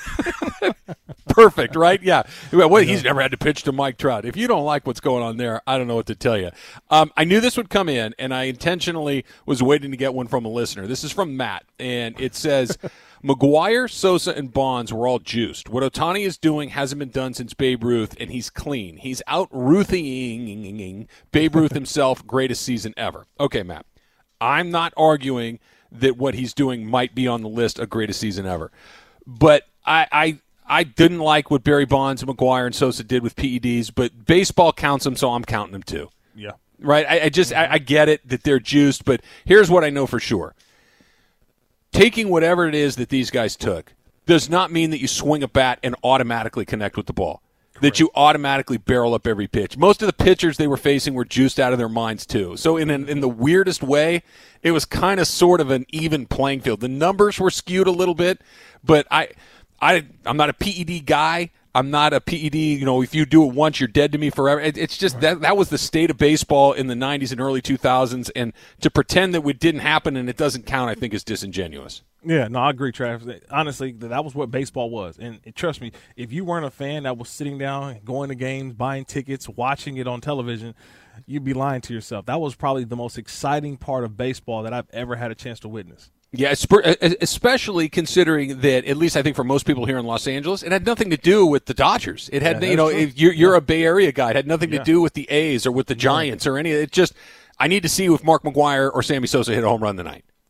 Speaker 1: Perfect, right? Yeah. Well, he's never had to pitch to Mike Trout. If you don't like what's going on there, I don't know what to tell you. Um, I knew this would come in, and I intentionally was waiting to get one from a listener. This is from Matt, and it says, McGuire, Sosa, and Bonds were all juiced. What Ohtani is doing hasn't been done since Babe Ruth, and he's clean. He's out-Ruthing Babe Ruth himself, greatest season ever. Okay, Matt, I'm not arguing that what he's doing might be on the list of greatest season ever. But I, I I didn't like what Barry Bonds, McGuire, and Sosa did with P E Ds, but baseball counts them, so I'm counting them too.
Speaker 2: Yeah.
Speaker 1: Right? I, I just I, I get it that they're juiced, but here's what I know for sure. Taking whatever it is that these guys took does not mean that you swing a bat and automatically connect with the ball. Correct. That you automatically barrel up every pitch. Most of the pitchers they were facing were juiced out of their minds too. So in an, in the weirdest way, it was kind of sort of an even playing field. The numbers were skewed a little bit, but I, I, I'm not a P E D guy. I'm not a P E D, you know, if you do it once, you're dead to me forever. It, it's just that that was the state of baseball in the nineties and early two thousands, and to pretend that it didn't happen and it doesn't count, I think, is disingenuous.
Speaker 2: Yeah, no, I agree, Travis. Honestly, that was what baseball was. And trust me, if you weren't a fan that was sitting down, going to games, buying tickets, watching it on television, you'd be lying to yourself. That was probably the most exciting part of baseball that I've ever had a chance to witness.
Speaker 1: Yeah, especially considering that, at least I think for most people here in Los Angeles, it had nothing to do with the Dodgers. It had,
Speaker 2: Yeah,
Speaker 1: you know,
Speaker 2: true.
Speaker 1: if you're, you're a Bay Area guy, it had nothing
Speaker 2: Yeah.
Speaker 1: to do with the A's or with the Giants or any. It just, I need to see if Mark McGuire or Sammy Sosa hit a home run tonight.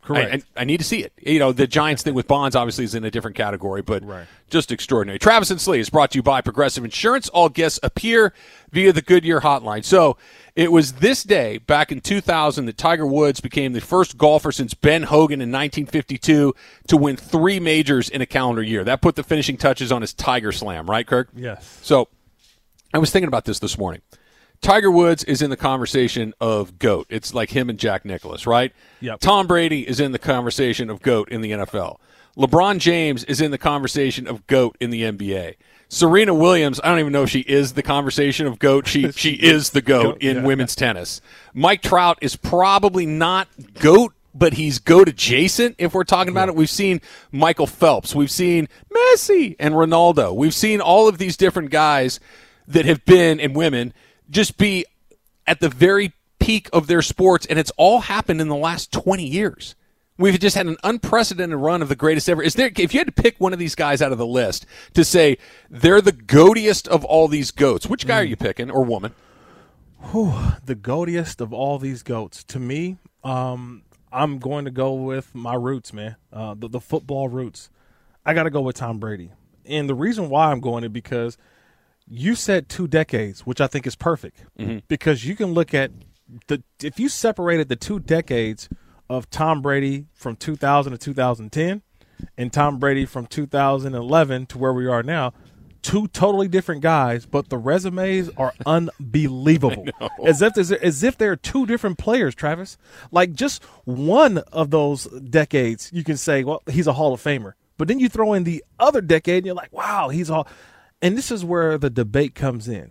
Speaker 2: Correct.
Speaker 1: I, I, I need to see it. You know, the Giants thing with Bonds obviously is in a different category, but
Speaker 2: Right.
Speaker 1: just extraordinary. Travis and Slee is brought to you by Progressive Insurance. All guests appear via the Goodyear hotline. So it was this day back in two thousand that Tiger Woods became the first golfer since Ben Hogan in nineteen fifty-two to win three majors in a calendar year. That put the finishing touches on his Tiger Slam, right, Kirk?
Speaker 2: Yes.
Speaker 1: So I was thinking about this this morning. Tiger Woods is in the conversation of GOAT. It's like him and Jack Nicklaus, right?
Speaker 2: Yep.
Speaker 1: Tom Brady is in the conversation of GOAT in the N F L. LeBron James is in the conversation of GOAT in the N B A. Serena Williams, I don't even know if she is the conversation of GOAT. She she is the GOAT in
Speaker 2: yeah.
Speaker 1: women's tennis. Mike Trout is probably not GOAT, but he's GOAT adjacent if we're talking about it. We've seen Michael Phelps. We've seen Messi and Ronaldo. We've seen all of these different guys that have been, and women, just be at the very peak of their sports, and it's all happened in the last twenty years. We've just had an unprecedented run of the greatest ever. Is there, if you had to pick one of these guys out of the list to say they're the goatiest of all these goats, which guy mm. are you picking, or woman?
Speaker 2: Whew, the goatiest of all these goats. To me, um, I'm going to go with my roots, man, uh, the, the football roots. I got to go with Tom Brady. And the reason why I'm going is because you said two decades, which I think is perfect, mm-hmm. because you can look at the if you separated the two decades of Tom Brady from two thousand to two thousand ten and Tom Brady from two thousand eleven to where we are now, two totally different guys, but the resumes are unbelievable. As if there's, as if they're two different players, Travis. Like just one of those decades, you can say, well, he's a Hall of Famer. But then you throw in the other decade, and you're like, wow, he's all. And this is where the debate comes in,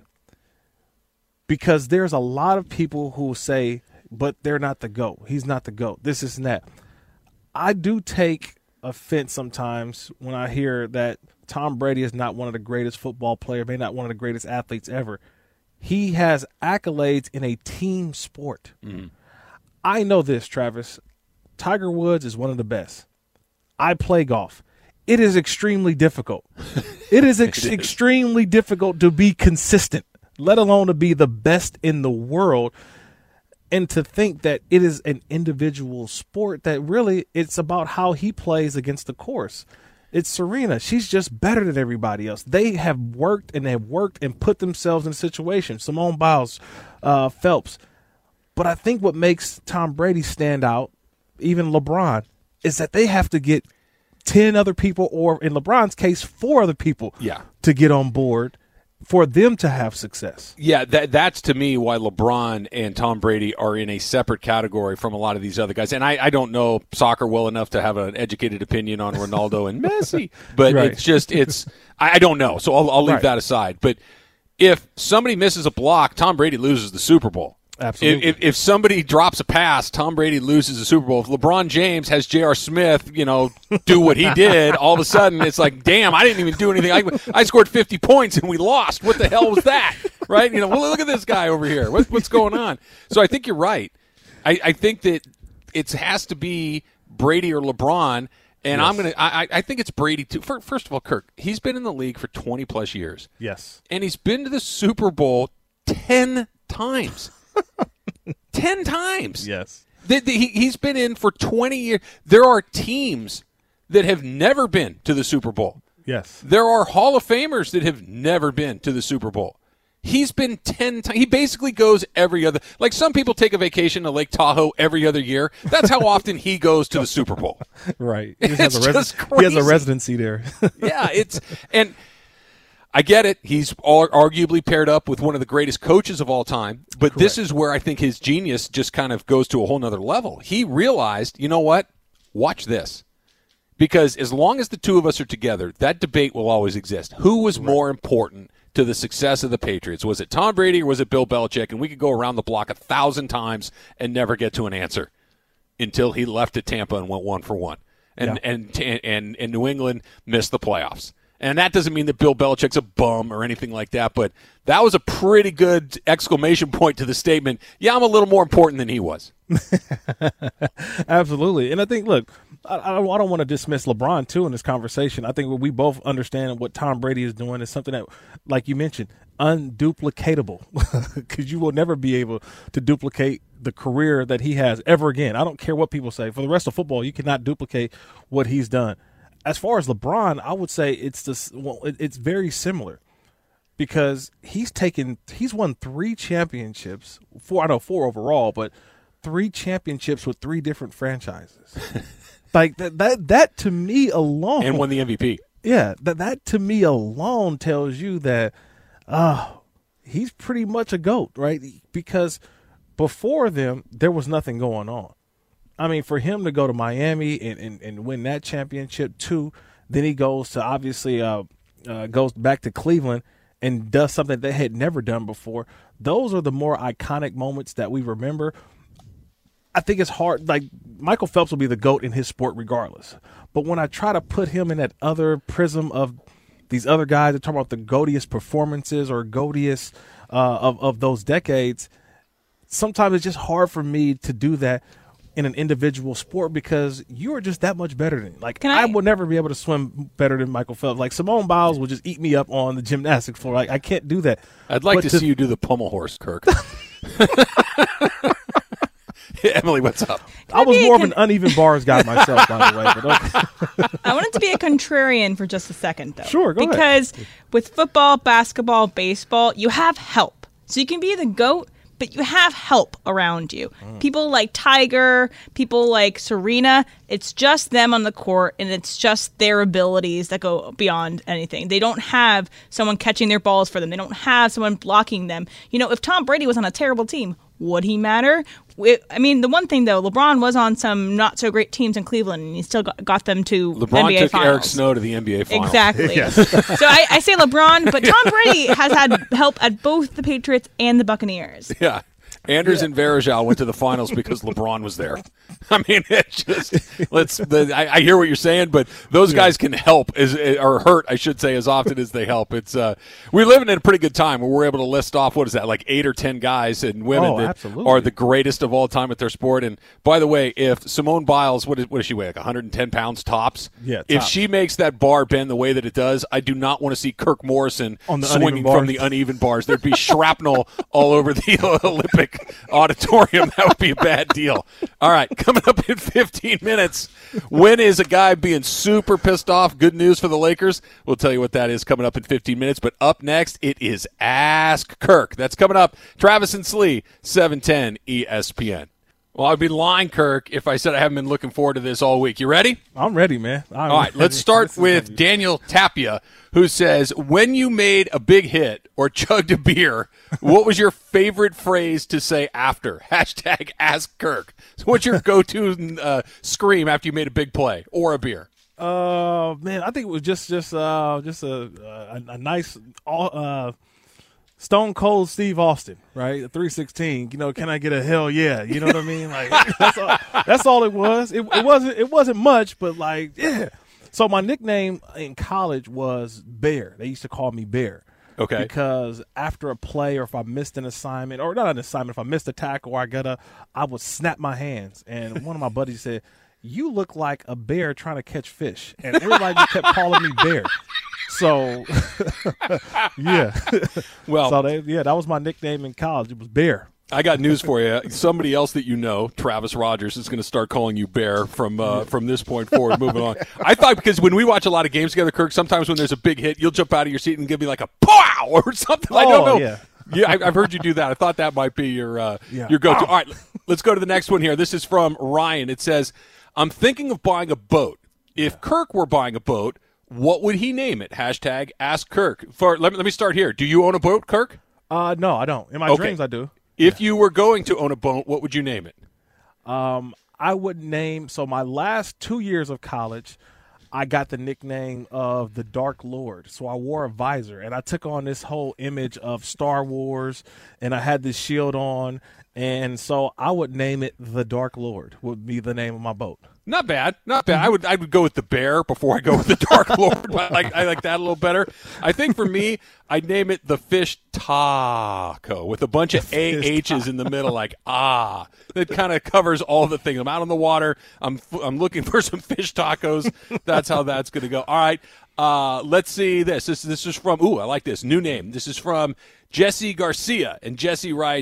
Speaker 2: because there's a lot of people who say, but they're not the GOAT. He's not the GOAT. This is that. I do take offense sometimes when I hear that Tom Brady is not one of the greatest football players, maybe not one of the greatest athletes ever. He has accolades in a team sport. Mm. I know this, Travis. Tiger Woods is one of the best. I play golf. It is extremely difficult. It is ex- it is. extremely difficult to be consistent, let alone to be the best in the world. And to think that it is an individual sport, that really it's about how he plays against the course. It's Serena. She's just better than everybody else. They have worked and they have worked and put themselves in a situation. Simone Biles, uh, Phelps. But I think what makes Tom Brady stand out, even LeBron, is that they have to get ten other people, or in LeBron's case, four other people
Speaker 1: yeah.
Speaker 2: to get on board for them to have success.
Speaker 1: Yeah, that that's to me why LeBron and Tom Brady are in a separate category from a lot of these other guys. And I, I don't know soccer well enough to have an educated opinion on Ronaldo and Messi, but right. it's just it's I don't know. So I'll, I'll leave right. that aside. But if somebody misses a block, Tom Brady loses the Super Bowl.
Speaker 2: Absolutely.
Speaker 1: If, if somebody drops a pass, Tom Brady loses the Super Bowl. If LeBron James has J R. Smith, you know, do what he did, all of a sudden it's like, damn, I didn't even do anything. I, I scored fifty points and we lost. What the hell was that? Right? You know, well, look at this guy over here. What, what's going on? So I think you're right. I, I think that it has to be Brady or LeBron, and yes. I'm gonna. I, I think it's Brady too. First of all, Kirk, he's been in the league for twenty plus years.
Speaker 2: Yes,
Speaker 1: and he's been to the Super Bowl ten times. Ten times.
Speaker 2: Yes.
Speaker 1: The, the, he, he's been in for twenty years. There are teams that have never been to the Super Bowl.
Speaker 2: Yes.
Speaker 1: There are Hall of Famers that have never been to the Super Bowl. He's been ten times. He basically goes every other. Like some people take a vacation to Lake Tahoe every other year. That's how often he goes to the Super Bowl.
Speaker 2: Right.
Speaker 1: He
Speaker 2: has,
Speaker 1: it's
Speaker 2: a res-
Speaker 1: just crazy.
Speaker 2: He has a residency there.
Speaker 1: Yeah, it's and I get it. He's all, arguably paired up with one of the greatest coaches of all time. But Correct. This is where I think his genius just kind of goes to a whole nother level. He realized, you know what? Watch this. Because as long as the two of us are together, that debate will always exist. Who was right. more important to the success of the Patriots? Was it Tom Brady or was it Bill Belichick? And we could go around the block a thousand times and never get to an answer until he left at Tampa and went one for one. And, yeah. and, and, and, and New England missed the playoffs. And that doesn't mean that Bill Belichick's a bum or anything like that, but that was a pretty good exclamation point to the statement, yeah, I'm a little more important than he was.
Speaker 2: Absolutely. And I think, look, I, I don't, I don't want to dismiss LeBron, too, in this conversation. I think we both understand what Tom Brady is doing is something that, like you mentioned, unduplicatable, because you will never be able to duplicate the career that he has ever again. I don't care what people say. For the rest of football, you cannot duplicate what he's done. As far as LeBron, I would say it's this. Well, it, it's very similar because he's taken he's won three championships. Four, I know four overall, but three championships with three different franchises. Like that, that, that to me alone,
Speaker 1: and won the M V P.
Speaker 2: Yeah, that that to me alone tells you that, uh, he's pretty much a GOAT, right? Because before them, there was nothing going on. I mean, for him to go to Miami and, and, and win that championship too, then he goes to obviously uh, uh, goes back to Cleveland and does something they had never done before. Those are the more iconic moments that we remember. I think it's hard. Like Michael Phelps will be the GOAT in his sport regardless. But when I try to put him in that other prism of these other guys that talk about the GOATiest performances or GOATiest uh, of, of those decades, sometimes it's just hard for me to do that in an individual sport because you are just that much better than like
Speaker 8: Can I,
Speaker 2: I would never be able to swim better than Michael Phelps. Like Simone Biles would just eat me up on the gymnastics floor. Like I can't do that.
Speaker 1: I'd like
Speaker 2: But
Speaker 1: to,
Speaker 2: to
Speaker 1: see you do the pommel horse, Kirk. Emily, what's up?
Speaker 2: I was
Speaker 8: be a
Speaker 2: more of
Speaker 8: con-
Speaker 2: an uneven bars guy myself, by the way. But okay.
Speaker 8: I wanted to be a contrarian for just a second, though.
Speaker 2: Sure, go ahead.
Speaker 8: Because with football, basketball, baseball, you have help. So you can be the GOAT, but you have help around you. Mm. People like Tiger, people like Serena, it's just them on the court, and it's just their abilities that go beyond anything. They don't have someone catching their balls for them. They don't have someone blocking them. You know, if Tom Brady was on a terrible team, would he matter? I mean, the one thing, though, LeBron was on some not-so-great teams in Cleveland, and he still got, got them to
Speaker 1: LeBron
Speaker 8: N B A
Speaker 1: took
Speaker 8: Finals.
Speaker 1: Eric Snow to the N B A Finals.
Speaker 8: Exactly. So I, I say LeBron, but Tom Brady has had help at both the Patriots and the Buccaneers.
Speaker 1: Yeah. Anders and Varejao went to the finals because LeBron was there. I mean, it just let's. The, I, I hear what you're saying, but those
Speaker 2: Yeah.
Speaker 1: guys can help as or hurt, I should say, as often as they help. It's uh, we're living in a pretty good time where we're able to list off what is that, like eight or ten guys and women
Speaker 2: Oh,
Speaker 1: that
Speaker 2: absolutely.
Speaker 1: are the greatest of all time at their sport. And by the way, if Simone Biles, what is, what does she weigh, like one hundred ten pounds tops?
Speaker 2: Yeah,
Speaker 1: If
Speaker 2: tops.
Speaker 1: she makes that bar bend the way that it does, I do not want to see Kirk Morrison
Speaker 2: On the
Speaker 1: swinging
Speaker 2: uneven bars.
Speaker 1: from the uneven bars. There'd be shrapnel all over the Olympic auditorium. That would be a bad deal. All right, coming up in fifteen minutes, when is a guy being super pissed off? Good news for the Lakers. We'll tell you what that is coming up in fifteen minutes. But up next, it is Ask Kirk. That's coming up. Travis and Slee, seven ten E S P N. Well, I'd be lying, Kirk, if I said I haven't been looking forward to this all week. You ready?
Speaker 2: I'm ready, man. I'm
Speaker 1: All right,
Speaker 2: ready.
Speaker 1: let's start
Speaker 2: This is
Speaker 1: with
Speaker 2: gonna be-
Speaker 1: Daniel Tapia, who says, when you made a big hit or chugged a beer, what was your favorite phrase to say after? Hashtag Ask Kirk. So what's your go-to uh, scream after you made a big play or a beer?
Speaker 2: Uh, man, I think it was just just uh just a a, a nice uh Stone Cold Steve Austin, right? three sixteen. You know, can I get a hell yeah? You know what I mean? Like that's all, that's all it was. It, it wasn't it wasn't much, but like yeah. So my nickname in college was Bear. They used to call me Bear.
Speaker 1: Okay.
Speaker 2: Because after a play or if I missed an assignment, or not an assignment, if I missed a tackle or I got a, I would snap my hands. And one of my buddies said, you look like a bear trying to catch fish. And everybody just kept calling me Bear. So, yeah.
Speaker 1: Well,
Speaker 2: so they, yeah, that was my nickname in college. It was Bear.
Speaker 1: I got news for you. Somebody else that you know, Travis Rogers, is going to start calling you Bear from uh, from this point forward, moving on. I thought because when we watch a lot of games together, Kirk, sometimes when there's a big hit, you'll jump out of your seat and give me like a pow or something. I don't
Speaker 2: Oh,
Speaker 1: know.
Speaker 2: yeah.
Speaker 1: Yeah, I, I've heard you do that. I thought that might be your uh,
Speaker 2: Yeah.
Speaker 1: your go-to. All right, let's go to the next one here. This is from Ryan. It says, I'm thinking of buying a boat. If Kirk were buying a boat, what would he name it? Hashtag Ask Kirk. For, let, me, let me start here. Do you own a boat, Kirk?
Speaker 2: Uh, no, I don't. In my
Speaker 1: Okay.
Speaker 2: dreams, I do.
Speaker 1: If you were going to own a boat, what would you name it?
Speaker 2: Um, I would name so my last two years of college, I got the nickname of the Dark Lord. So I wore a visor and I took on this whole image of Star Wars, and I had this shield on, and so I would name it the Dark Lord. Would be the name of my boat.
Speaker 1: Not bad, not bad. I would I would go with the bear before I go with the Dark Lord. I like I like that a little better. I think for me, I'd name it the Fish Taco with a bunch of A H's in the middle, like ah. That kind of covers all the things. I'm out on the water. I'm I'm looking for some fish tacos. That's how that's going to go. All right. Uh, let's see this. This this is from. Ooh, I like this new name. This is from Jesse Garcia, and Jesse writes,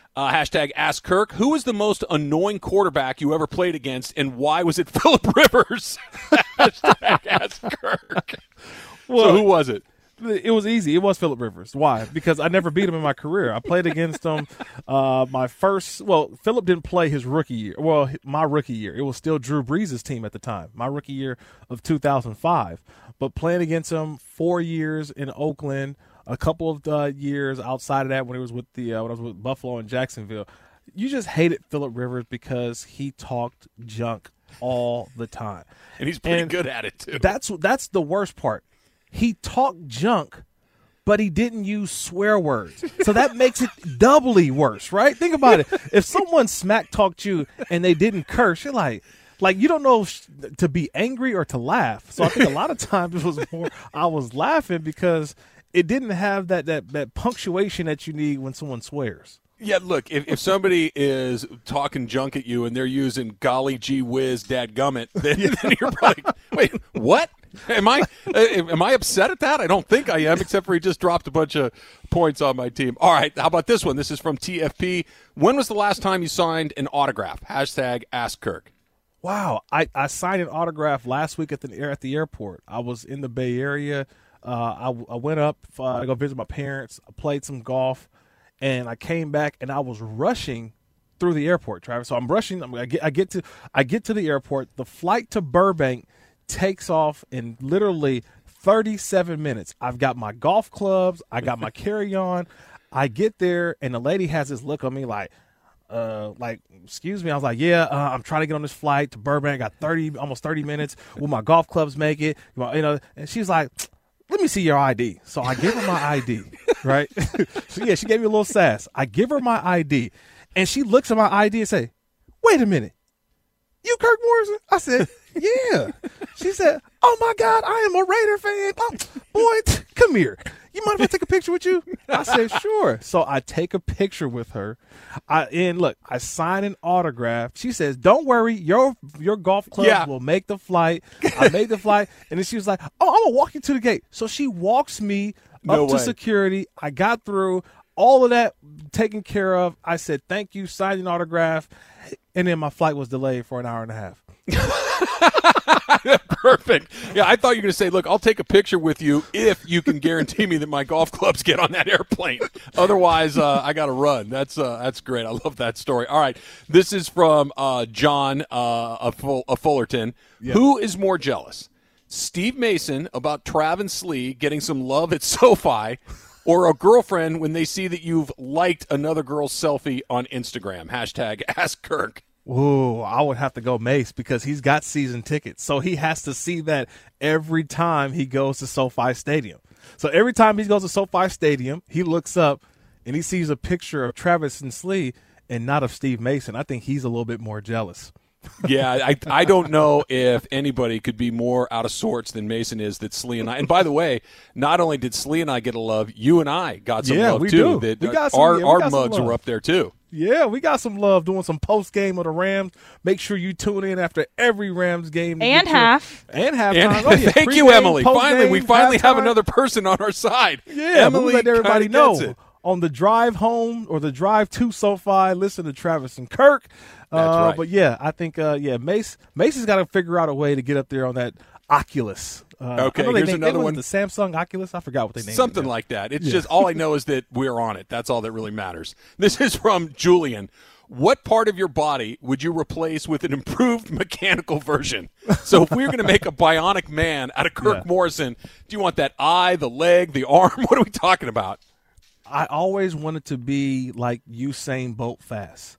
Speaker 1: Uh, hashtag Ask Kirk. Who was the most annoying quarterback you ever played against, and why was it Phillip Rivers? Hashtag Ask Kirk.
Speaker 2: Well,
Speaker 1: so who was it?
Speaker 2: It was easy. It was Phillip Rivers. Why? Because I never beat him in my career. I played against him uh, my first – well, Phillip didn't play his rookie year. Well, my rookie year. It was still Drew Brees' team at the time, my rookie year of two thousand five. But playing against him four years in Oakland, a couple of uh, years outside of that when he was with the uh, when I was with Buffalo and Jacksonville, you just hated Phillip Rivers because he talked junk all the time.
Speaker 1: And he's pretty
Speaker 2: and
Speaker 1: good at it, too.
Speaker 2: That's That's the worst part. He talked junk, but he didn't use swear words. So that makes it doubly worse, right? Think about it. If someone smack talked you and they didn't curse, you're like, like you don't know sh- to be angry or to laugh. So I think a lot of times it was more I was laughing because it didn't have that that, that punctuation that you need when someone swears.
Speaker 1: Yeah, look, if, if somebody is talking junk at you and they're using golly gee whiz dadgummit, then, then you're probably, wait, what? Am I uh, am I upset at that? I don't think I am, except for he just dropped a bunch of points on my team. All right, how about this one? This is from T F P. When was the last time you signed an autograph? Hashtag Ask Kirk.
Speaker 2: Wow, I, I signed an autograph last week at the at the airport. I was in the Bay Area. Uh, I, I went up uh, to go visit my parents. I played some golf. And I came back, and I was rushing through the airport, Travis. So I'm rushing. I'm, I get, I get to, I get to the airport. The flight to Burbank takes off in literally thirty-seven minutes. I've got my golf clubs. I got my carry-on. I get there, and the lady has this look on me like, uh, like, excuse me. I was like, yeah, uh, I'm trying to get on this flight to Burbank. I got thirty, almost thirty minutes. Will my golf clubs make it? You know, and she's like, let me see your I D. So I give her my I D, right? So, yeah, she gave me a little sass. I give her my I D, and she looks at my I D and say, wait a minute. You Kirk Morrison? I said, yeah. She said, oh, my God, I am a Raider fan. Oh, boy, t- come here. You mind if I take a picture with you? I said, sure. So I take a picture with her. I And, look, I sign an autograph. She says, don't worry. Your your golf club
Speaker 1: yeah.
Speaker 2: will make the flight. I made the flight. And then she was like, oh, I'm going to walk you to the gate. So she walks me
Speaker 1: no
Speaker 2: up
Speaker 1: way.
Speaker 2: to security. I got through. All of that taken care of. I said, thank you, signed an autograph. And then my flight was delayed for an hour and a half.
Speaker 1: Perfect. Yeah, I thought you were going to say, look, I'll take a picture with you if you can guarantee me that my golf clubs get on that airplane. Otherwise, uh, I got to run. That's uh, that's great. I love that story. All right. This is from uh, John uh, of, Full- of Fullerton. Yeah. Who is more jealous? Steve Mason about Travis Slee getting some love at SoFi, or a girlfriend when they see that you've liked another girl's selfie on Instagram? Hashtag Ask Kirk.
Speaker 2: Ooh, I would have to go Mace because he's got season tickets. So he has to see that every time he goes to SoFi Stadium. So every time he goes to SoFi Stadium, he looks up and he sees a picture of Travis and Slee and not of Steve Mason. I think he's a little bit more jealous.
Speaker 1: Yeah, I I don't know if anybody could be more out of sorts than Mason is that Slee and I. And by the way, not only did Slee and I get a love, you and I got some
Speaker 2: yeah,
Speaker 1: love
Speaker 2: we
Speaker 1: too.
Speaker 2: Do.
Speaker 1: That
Speaker 2: we got some,
Speaker 1: our
Speaker 2: yeah, we
Speaker 1: our
Speaker 2: got some
Speaker 1: mugs
Speaker 2: love.
Speaker 1: are up there too.
Speaker 2: Yeah, we got some love doing some post game of the Rams. Make sure you tune in after every Rams game.
Speaker 8: And
Speaker 2: your,
Speaker 8: half.
Speaker 2: And halftime.
Speaker 1: And,
Speaker 2: oh, yeah.
Speaker 1: thank
Speaker 2: Pre-game,
Speaker 1: you, Emily. Finally,
Speaker 2: post-game,
Speaker 1: we finally have
Speaker 2: halftime.
Speaker 1: another person on our side.
Speaker 2: Yeah,
Speaker 1: Emily,
Speaker 2: we let everybody
Speaker 1: kinda gets
Speaker 2: know.
Speaker 1: it.
Speaker 2: On the drive home or the drive to SoFi, listen to Travis and Kirk.
Speaker 1: That's
Speaker 2: uh,
Speaker 1: right.
Speaker 2: But yeah, I think uh, yeah, Mace Mace has got to figure out a way to get up there on that Oculus. Uh,
Speaker 1: Okay,
Speaker 2: I know they
Speaker 1: here's
Speaker 2: named-
Speaker 1: another
Speaker 2: they-
Speaker 1: one.
Speaker 2: The Samsung Oculus. I forgot what they named
Speaker 1: Something
Speaker 2: it.
Speaker 1: like that. It's
Speaker 2: Yeah.
Speaker 1: just all I know is that we're on it. That's all that really matters. This is from Julian. What part of your body would you replace with an improved mechanical version? So if we were going to make a bionic man out of Kirk
Speaker 2: Yeah.
Speaker 1: Morrison, do you want that eye, the leg, the arm? What are we talking about?
Speaker 2: I always wanted to be like Usain Bolt fast.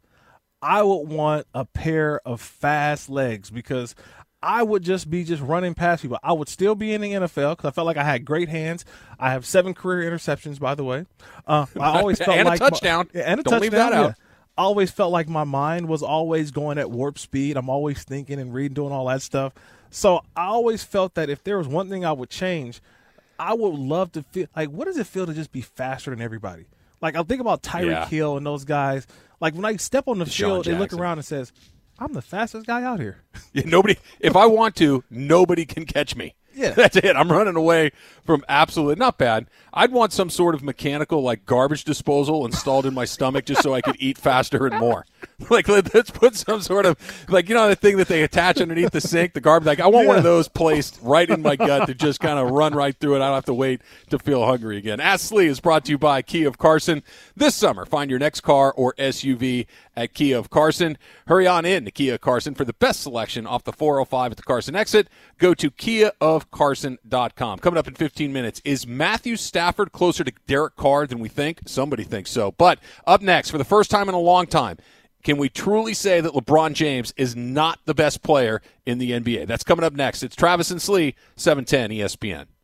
Speaker 2: I would want a pair of fast legs because I would just be just running past people. I would still be in the N F L because I felt like I had great hands. I have seven career interceptions, by the way. Uh, I always felt
Speaker 1: And a
Speaker 2: like
Speaker 1: touchdown.
Speaker 2: My, yeah, and a
Speaker 1: Don't
Speaker 2: touchdown.
Speaker 1: leave that out.
Speaker 2: Yeah. I always felt like my mind was always going at warp speed. I'm always thinking and reading, doing all that stuff. So I always felt that if there was one thing I would change, I would love to feel like, what does it feel to just be faster than everybody? Like, I'll think about Tyreek
Speaker 1: Yeah.
Speaker 2: Hill and those guys. Like, when I step on the
Speaker 1: Deshaun
Speaker 2: field, they look
Speaker 1: Jackson.
Speaker 2: around and says, I'm the fastest guy out here.
Speaker 1: Yeah, nobody. If I want to, nobody can catch me.
Speaker 2: Yeah.
Speaker 1: That's it. I'm running away from absolute. Not bad. I'd want some sort of mechanical, like, garbage disposal installed in my stomach just so I could eat faster and more. Like, let's put some sort of, like, you know, the thing that they attach underneath the sink, the garbage. Like, I want yeah. one of those placed right in my gut to just kind of run right through it. I don't have to wait to feel hungry again. Ask Slee is brought to you by Kia of Carson. This summer, find your next car or S U V at Kia of Carson. Hurry on in to Kia of Carson for the best selection off the four oh five at the Carson exit. Go to kia of carson dot com. Coming up in fifteen minutes, is Matthew Stafford closer to Derek Carr than we think? Somebody thinks so. But up next, for the first time in a long time, can we truly say that LeBron James is not the best player in the N B A? That's coming up next. It's Travis and Slee, seven ten E S P N.